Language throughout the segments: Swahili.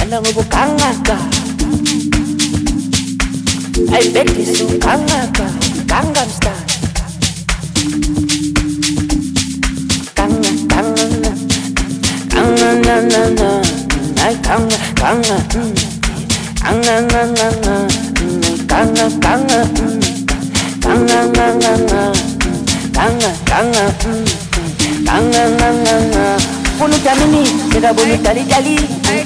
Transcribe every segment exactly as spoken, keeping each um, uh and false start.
Kangaka, I bet you so Kangaka, Gangnam Style. Ganga, Ganga, Ganga, na na na, I Ganga, Ganga, Ganga, na na na, Ganga, Ganga, Ganga, na na na, Ganga, Ganga, Ganga, na na na. Punu tamini, kira bunu tali tali.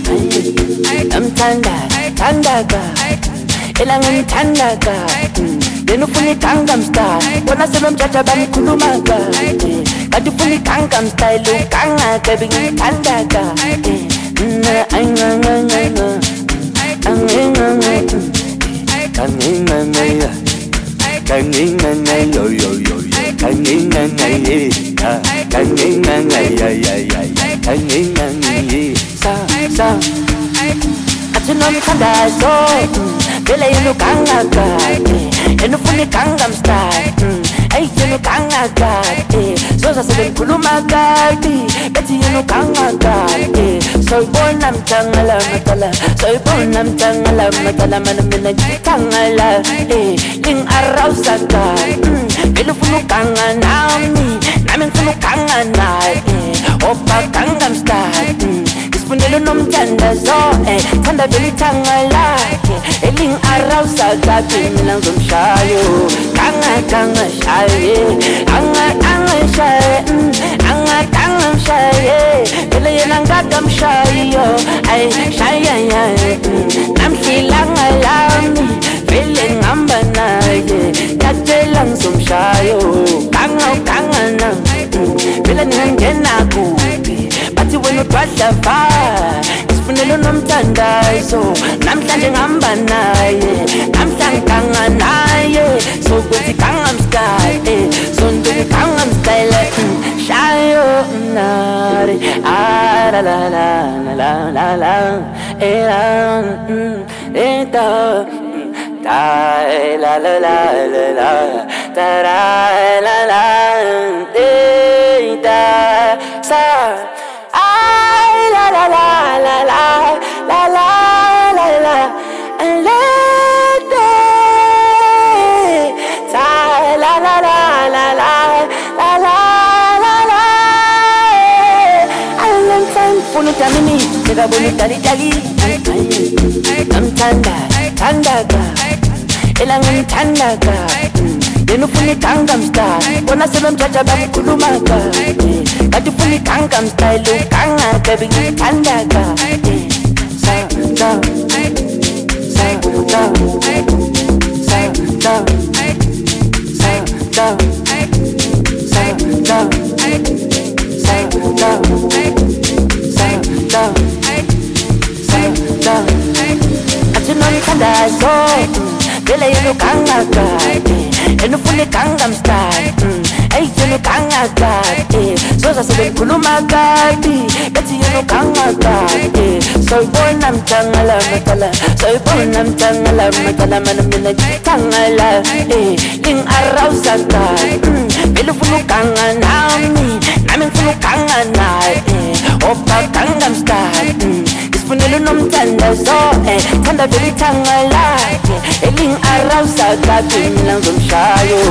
I'm tanda, tandaga, elangan tandaga. Denu puni Gangnam Style, wana selom chacha bani kulumaga. Kadu puni Gangnam Style, lu kanga kebingi tandaga. Na anga anga anga, anga anga, anga anga, anga anga yo yo yo, anga anga ye, anga anga ya ya ya, anga anga sa sa. Atunoni kanda so, bela yenu Gangnaka, yenu funi Gangnam Style. Ay yenu Gangnaka, sosa seben kulumaga, beti yenu Gangnaka. Soy bonam tangala matala, soy bonam tangala matala, manamina tangala. Ling araw saka, belu funu Gangnami, namin funu Gangnanay. Opa Gangnam Style. Fundelo nom tanda zo, eh, tanda veli tangala, eh, eling araw sa gabi nilang sumshayo, kanga kanga shaye, anga anga shaye, anga kanga shaye, vele yenang gagam shayo, ay shaya ya, nam silang alami, vele ngamba na ye, katelang sumshayo, kanga kanga na, vele nangena kubi. Bati wenu twasha fire, isifunelo nomthandazo, namhlanje ngihamba naye, namhlanje kanga naye, so kwethi Gangnam Style, so nduku Gangnam Style, shayo nare, ah la la la la la la, eh la, eh da, da la la la la la, da la la, eh da sa. Ay la la la la la la la la la and let it la la la la la la la la la I'm time for no tamini Nega boni tali tali I'm tanda tandaga Elangan tandaga Denu funi Gangnam Style, wana selom chacha bani kulumaga. Kadu funi Gangnam Style, lu kanga kebingi tandaga. Sa sa sa sa sa sa sa sa sa sa sa sa sa. Atunoni kanda so, bela yenu Gangnaka. Yenu funi Gangnam Style, ay yenu Gangnaka, sosa seben kulumaga, beti yenu Gangnaka. Soy bonam tangala matala, soy bonam tangala matala, manamina tangala. Ling araw saka, belu funu Gangnami, namin funu Gangnanay. Opa Gangnam Style. Funelo nom tanda so, eh, tanda veli tangala, eh, eling araw sa gabi nilang sumshayo.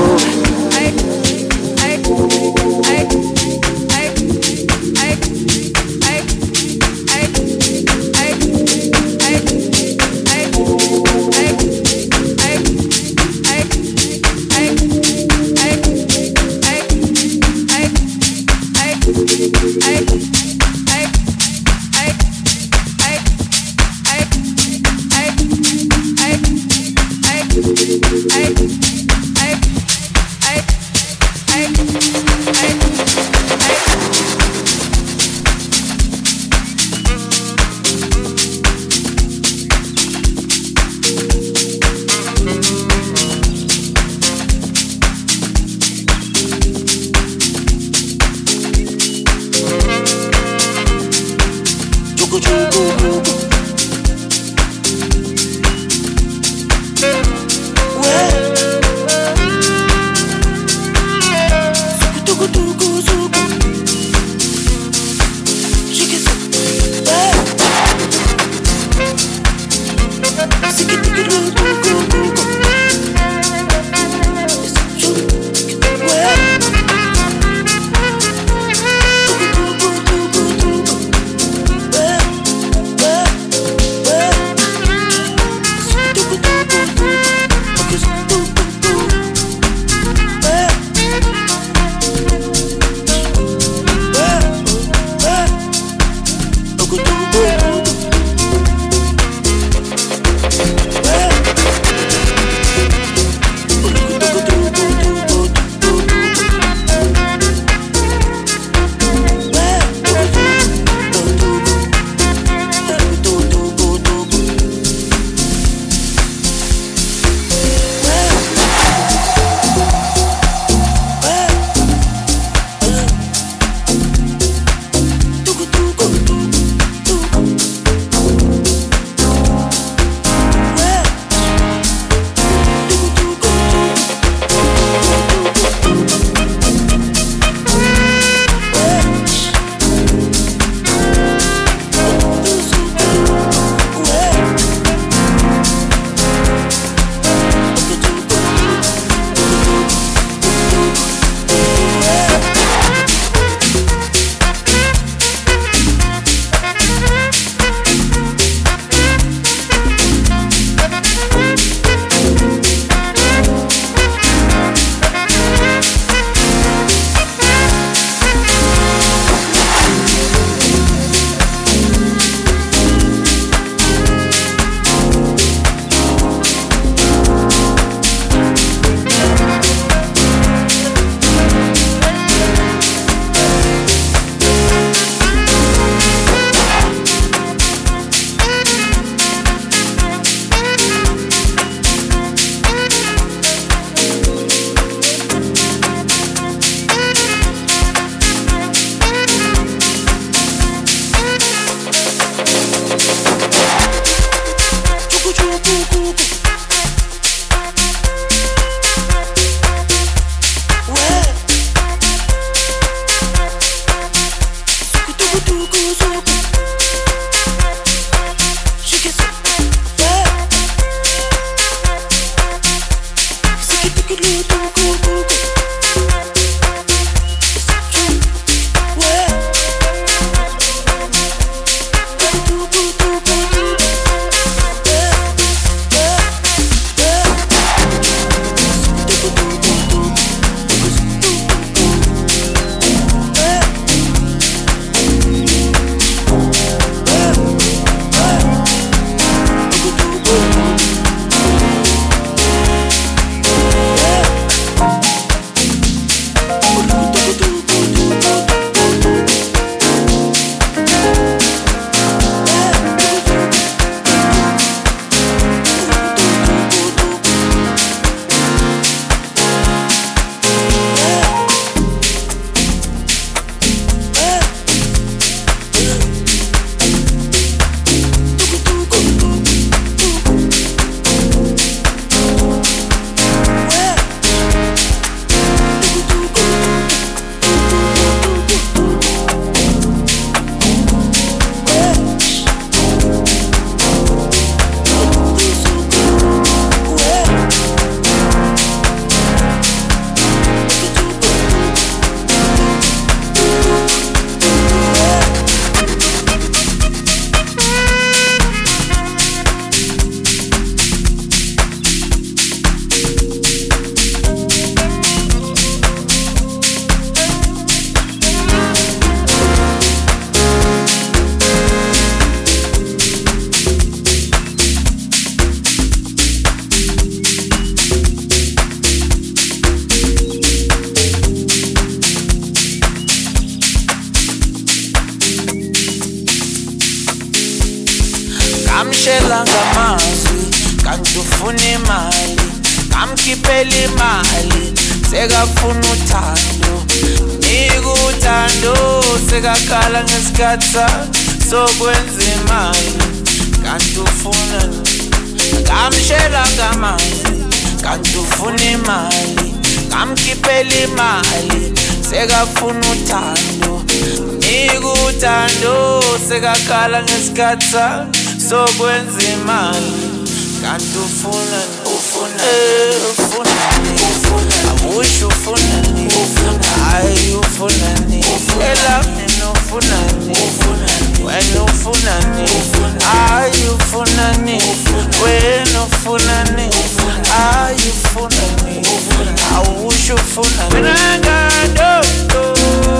ngamshela ngamazwi kanti ufuna imali, ngamkhiphela imali sekafuna uthando, nika uthando sekakhala ngesikhatha sokwenza imali kanti ufuna, ngamshela ngamazwi kanti ufuna imali, ngamkhiphela imali sekafuna uthando, nika uthando sekakhala ngesikhatha sokwenza imali kanti ufuna, ufuna, ufuna, ufuna, awusho ufuna ni, hayi ufuna ni, ela mina ufuna ni, wena ufuna ni, hayi ufuna ni, wena ufuna ni, hayi ufuna ni, awusho ufuna ni. Wena ngado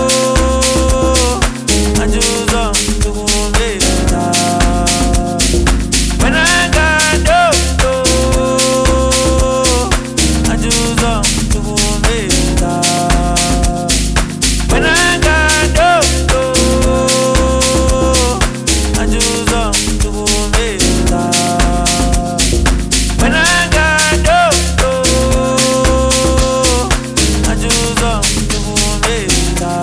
ajuza tukubela, wena ngado ajuza tukubela, wena ngado ajuza tukubela, wena ngado ajuza tukubela.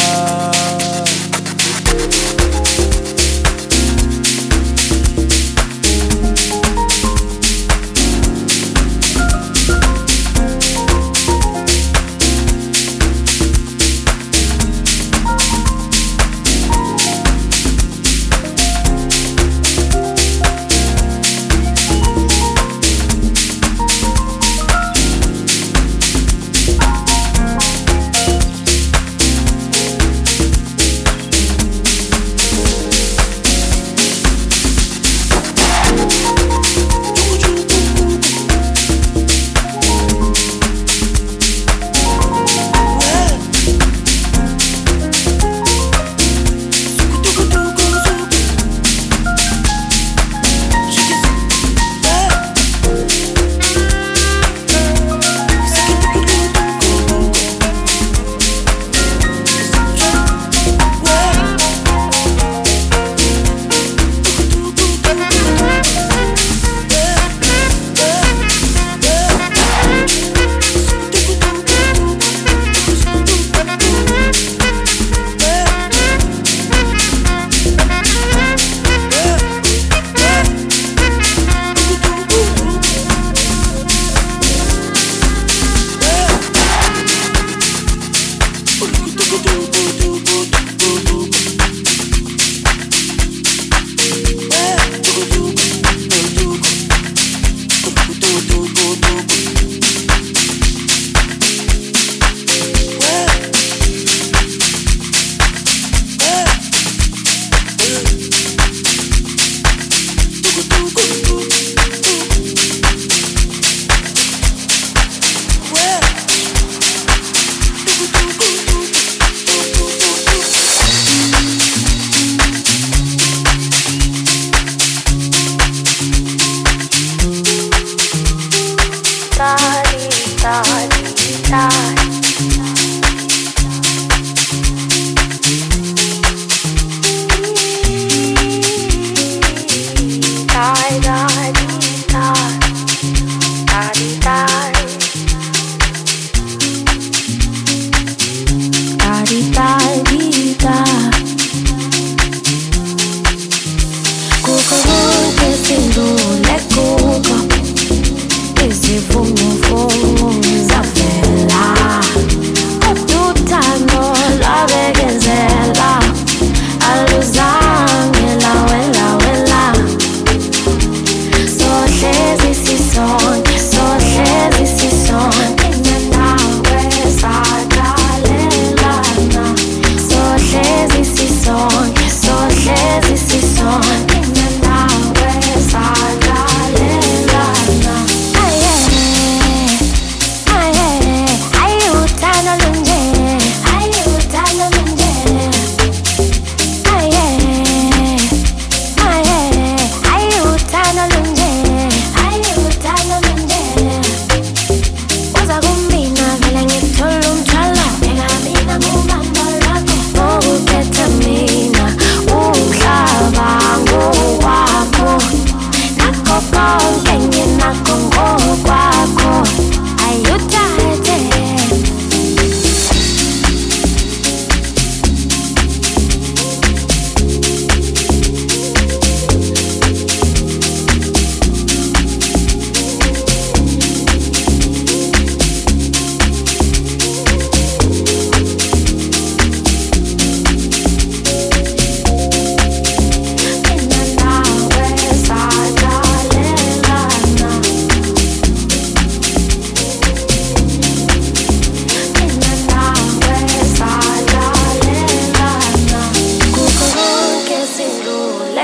I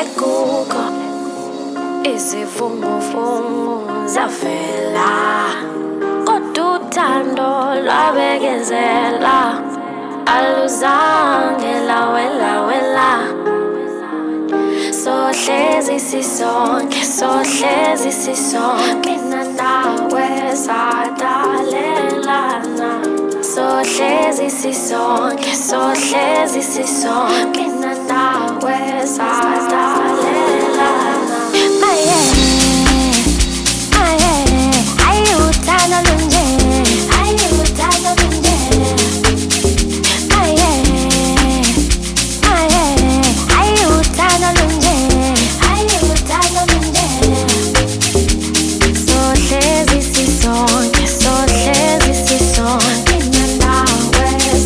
lekuko izivumuvumu zavela kodwa uthando lwabekezela aluzange lawela wela sohlezi sisonke sohlezi sisonke mina nawe sadalelana sohlezi sisonke sohlezi sisonke mina nawe sadalelana maye maye ayuthanda lunje ayuthanda lunje maye maye ayuthanda lunje ayuthanda lunje sohlezi sisonke sohlezi sisonke mina nawe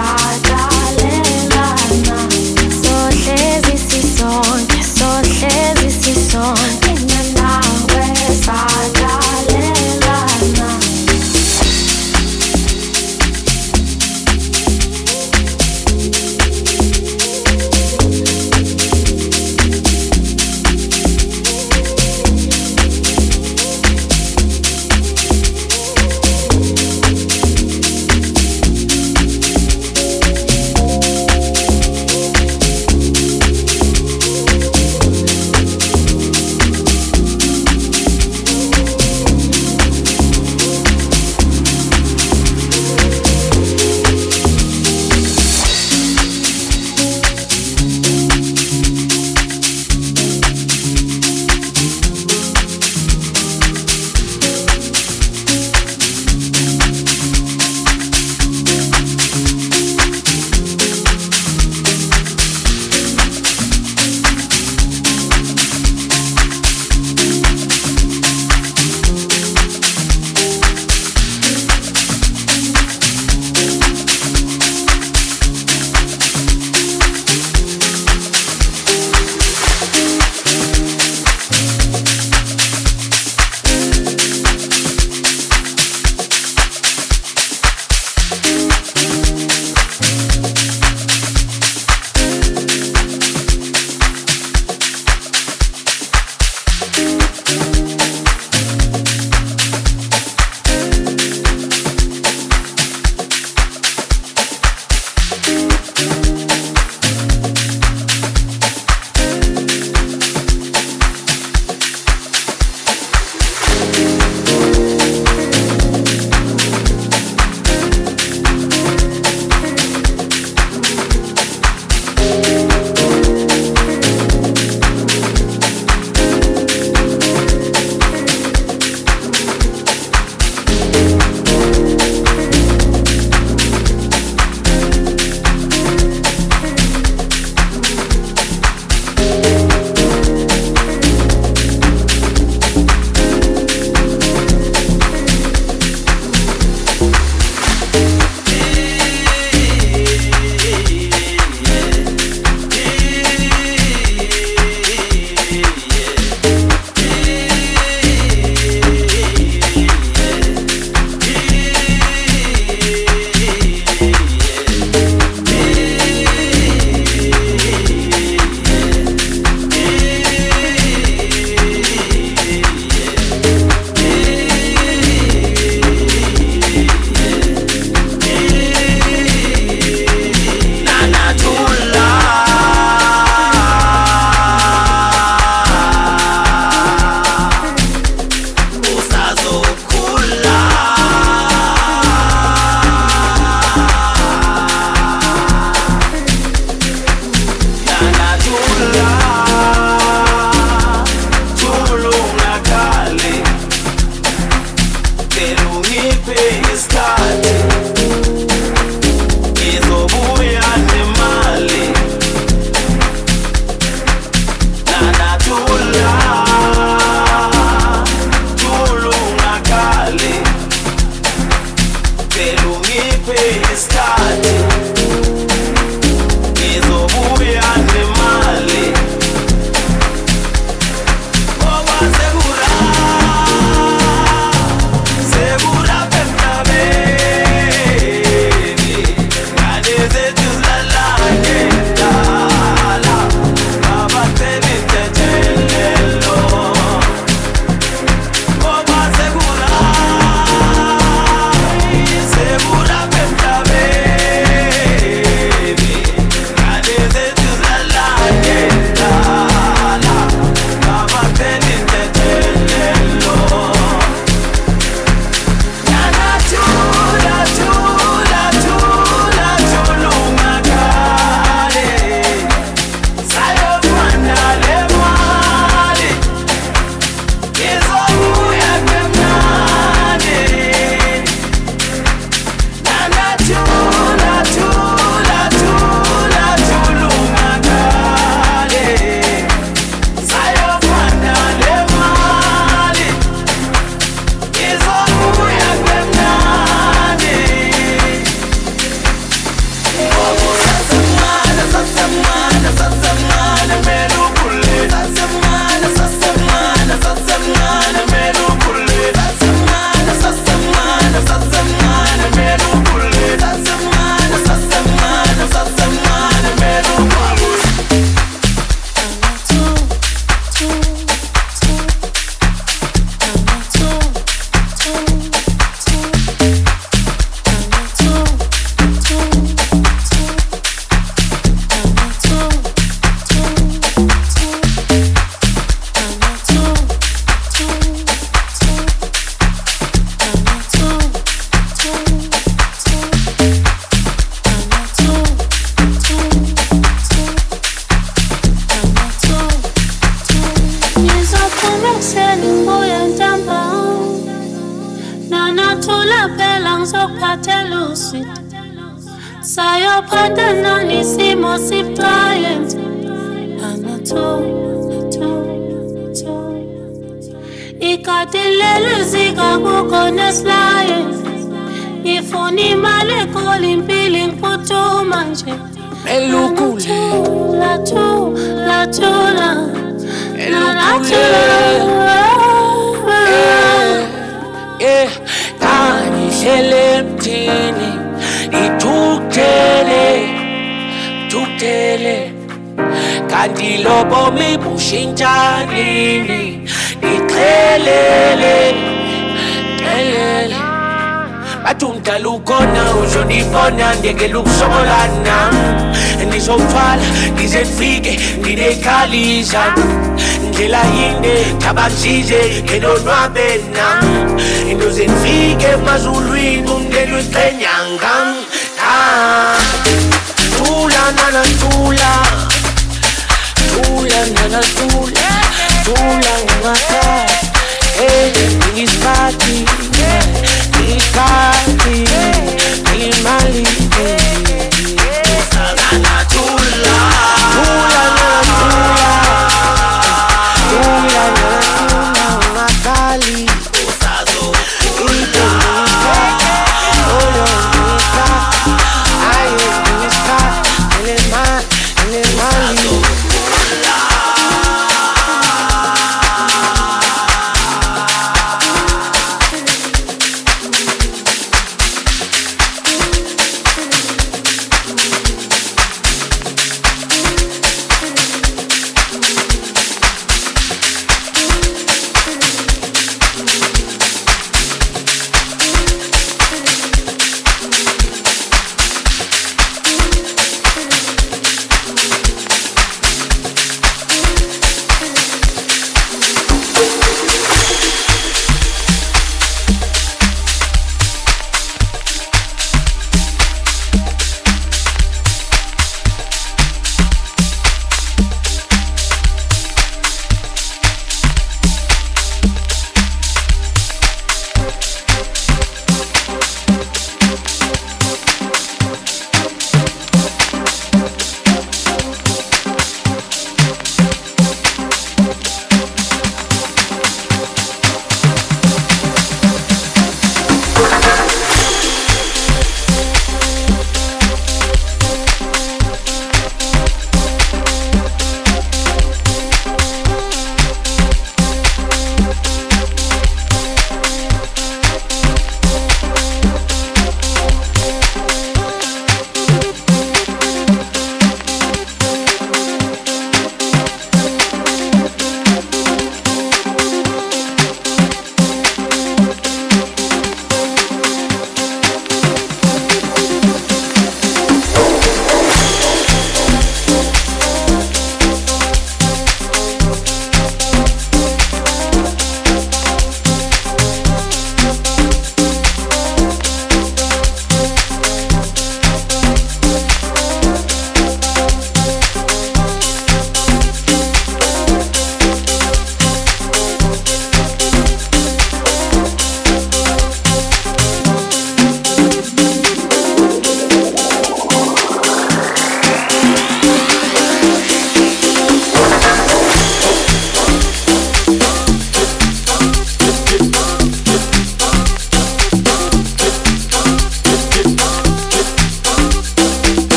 sadalelana sohlezi sisonke sohlezi sisonke mina nawe sadalelana ngizokuphathela usweet sayophanda nisimo sibucayenze anatho natho ikati lelo zika kukhona silaye ngifuna imali ekhola impilo ngiphuthuma nje elukule la tu la tu la elukule eh kani hlele mthini ithuktele thuktele kanti lobo mibushintsha nini ixhelele xhelele bathumdala ukhona uzonibona ndengela ukusokolana ndizothwala ngize ndifike nginekhalisa ndlela yinde tabasize ngenonwabe nam into zendifike emazulwini umndeni weqenyanga tula nana tula tula nana tula tula ngakha eh ngisikhathi ngisikhathi imali nana tula tula nana tula tula nana tula ngakali usazo into ngikha olo ngikha ayo ngikha elema elemali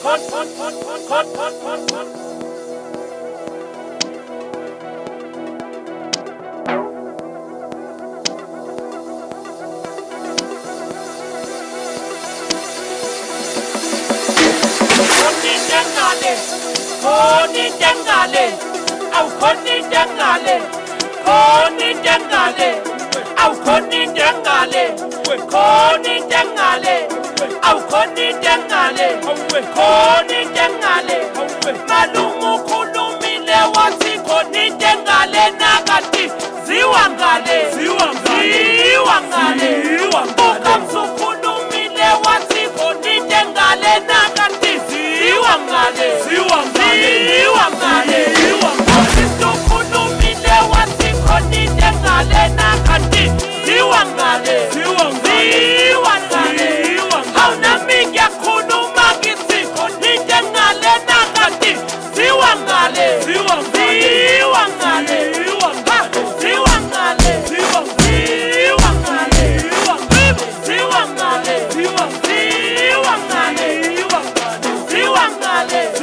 Koni dengale, au koni dengale, koni dengale, au koni dengale, koni dengale, au koni dengale, koni dengale, malumu kulumile wati koni dengale nakati, ziwangale, ziwangale, ukamsu kulumile wati koni dengale nakati, ziwangale, ziwangale. Ziwangale, ziwangale, wati koni dengale nakati. Ziwangale, ziwangale, hauna mingi kunu magiti koni dengale nakati. Ziwangale, ziwangale, ziwangale, ziwangale, ziwangale, ziwangale, ziwangale, ziwangale.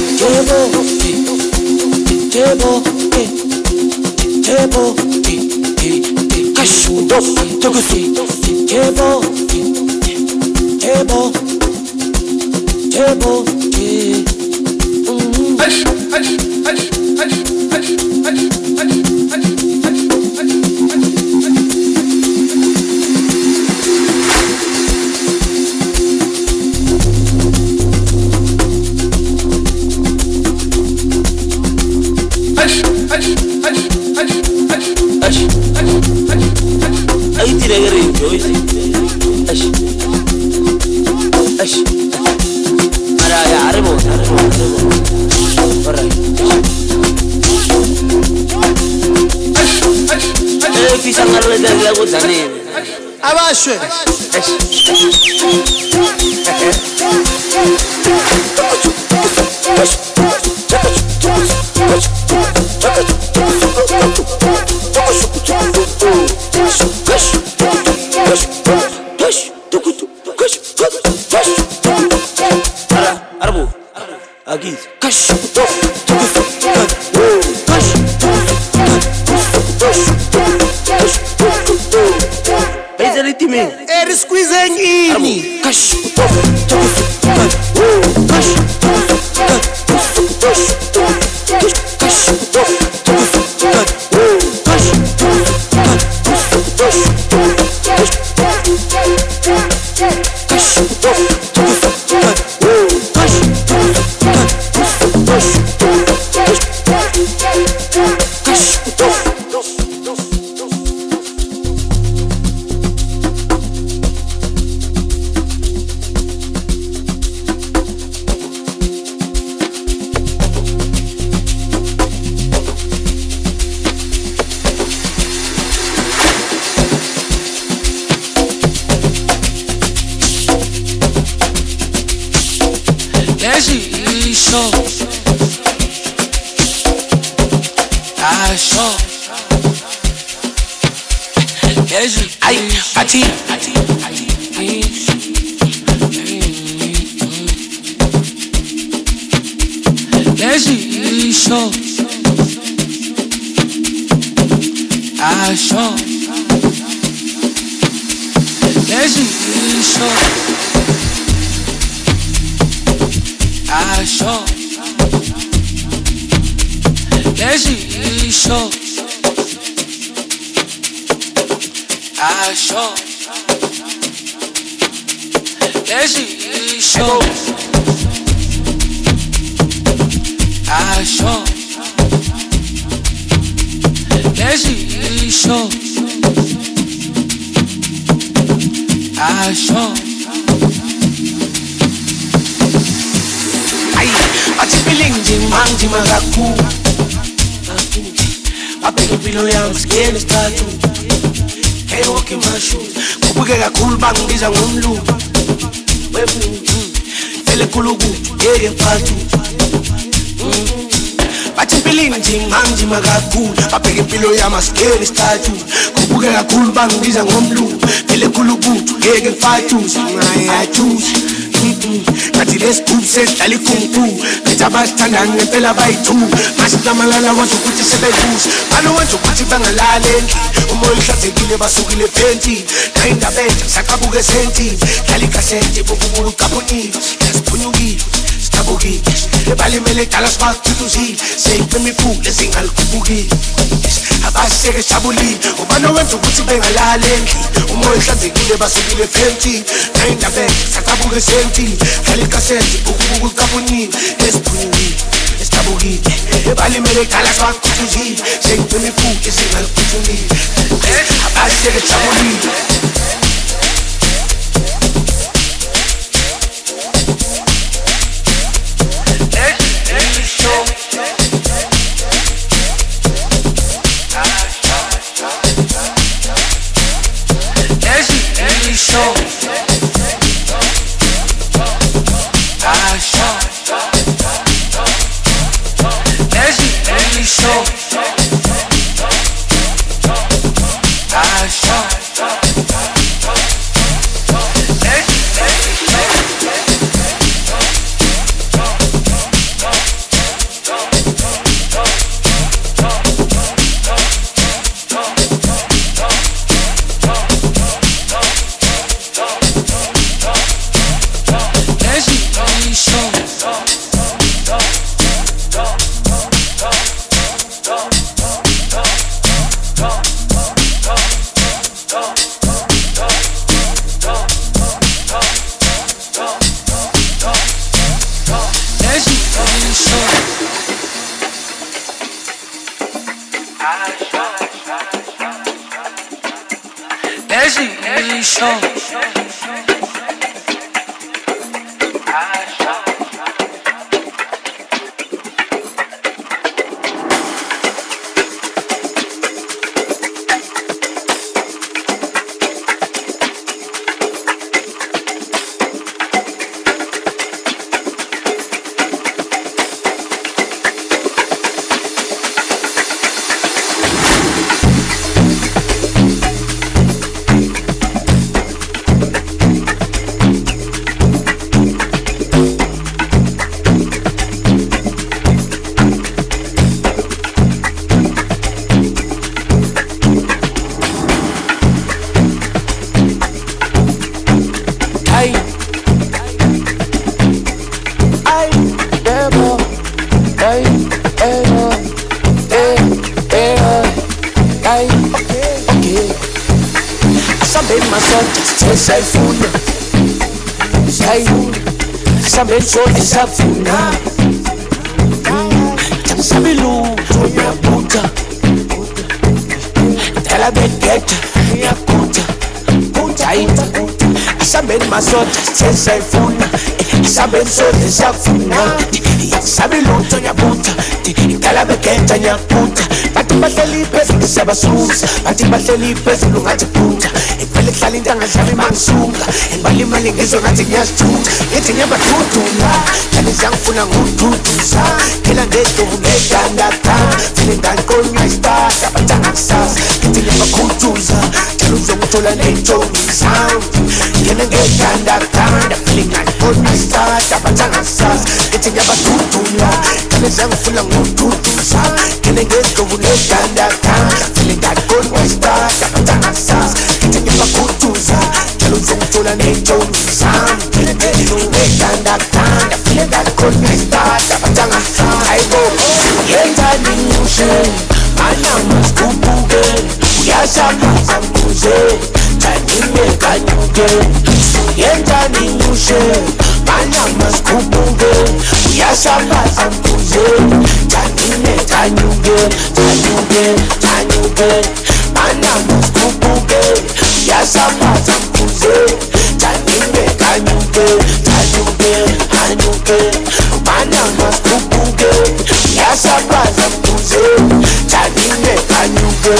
Abashe. Eri squeezing ini. Kash. Maskeli statu kubukela kulba ngiza ngomlu vele kulubutu ngeke ngifatu ngaya choose ngathi lesibuse dlala ikunku ngithi abasithanda ngempela bayithu masihlamalala wathi ukuthi sebelusa balo wathi ukuthi bangalala endli umoya uhlanzekile basukile phenti nayindaba entsha saqabuke senti dlala ikasenti bokubula uqabonile yasiphunyukile sithabukile ebalimele dala sibathutuzile seyipemifule singalikhuphukile abaseke sabulile ubani wenza ukuthi bengalala endli umoya uhlanzekile basukile phenti nayindaba entsha saqabuke senti dlala ikasenti bokubula uqabonile yasiphunyukile estabukile ebalimele dala sibathutuzile seyipemifule singalikhuphukile abaseke sabulile Easy, easy show. Sayfuna, sayfuna, sabe sote safuna. Sabe luto ya puta, tela beketa ya puta, puta ita. Sabe masota sayfuna, sabe sote safuna. Sabe luto ya puta, tela beketa ya puta. Bathi bahleli phezulu siyabasusa, bathi bahleli phezulu ngathi puta. Vele hlala intanga zami mangisunga, imali imali ngizwe ngathi ngiyasithutha. Ngithi ngiyabadudula, kanti ziyangifuna ngokududuza. Phela ngedubu ngegandaganda, vele ngaqonya isihlahla batanga kusasa. Ngithi ngiyabakhutuza, njalo uzongithola ney'ntombi zami. Ngene ngegandaganda, vele ngaqonya isihlahla batanga kusasa. Ngithi ngiyabadudula, kanti ziyangifuna ngokududuza. Ngene ngedubu ngegandaganda, vele ngaqonya isihlahla batanga kusasa. Bakutuza, njalo uzongithola ney'ntombi zami. Ngegandaganda, vele ngaqonya isihlahla batanga hayibo. Yenzani ngishe, manyama sikhuphuke. Uyashamaza mbuze, janime kanyuke. Yenzani ngishe, manyama sikhuphuke. Uyashamaza mbuze, janime kanyuke. Kanyuke, kanyuke, manyama sikhuphuke. Uyashamaza mbuze, janime kanyuke. Kanyuke, kanyuke, manyama sikhuphuke. Uyashamaza mbuze, janime kanyuke.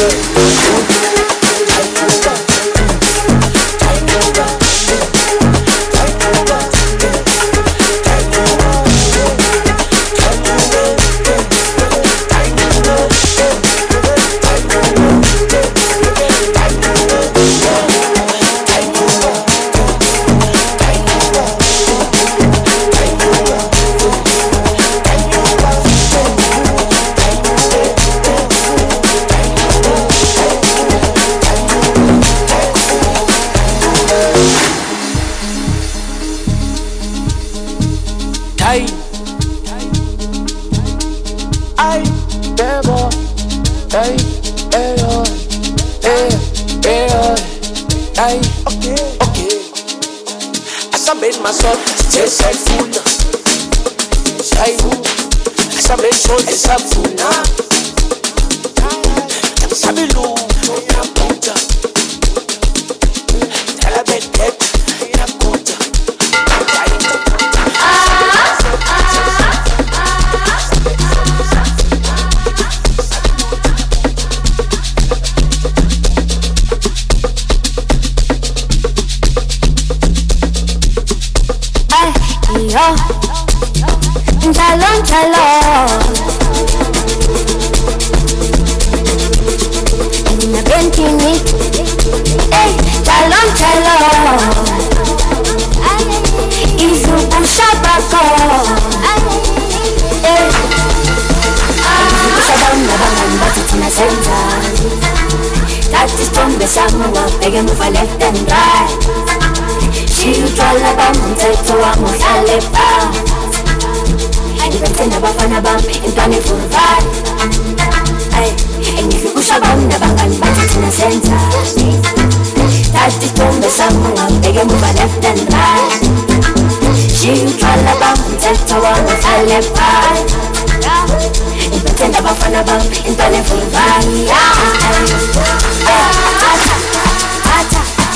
Intone full vibe.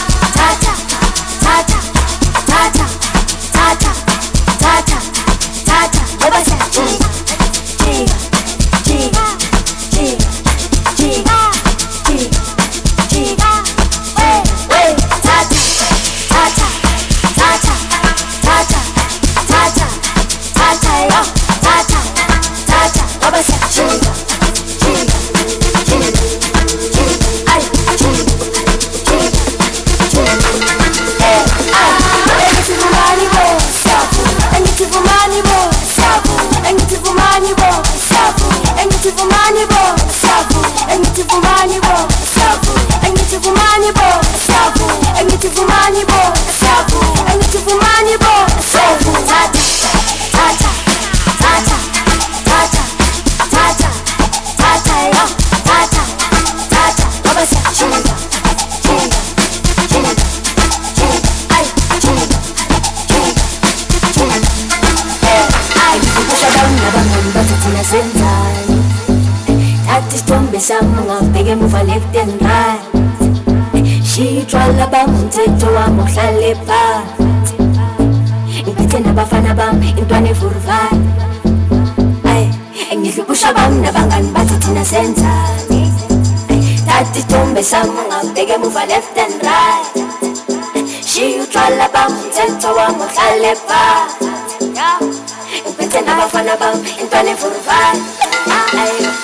vumani bo safu engithi vumani bo safu engithi vumani bo safu engithi vumani bo safu engithi vumani bo safu engithi vumani bo safu tata tata tata tata tata tata yo tata tata baba sa chinga chinga chinga chinga ay chinga chinga ay kusha down na bangon bathi na senzani tathi stombe samanga bheke muva left and right shitshwala bamthetho wami uhlale phansi ngiphethe nabafana bami intwana evuruvani ay engihlukusha bami nabangani bathi thina senzani tathi stombe samanga bheke muva left and right shitshwala bamthetho wami uhlale phansi ngiphethe nabafana bami intwana evuruvani ay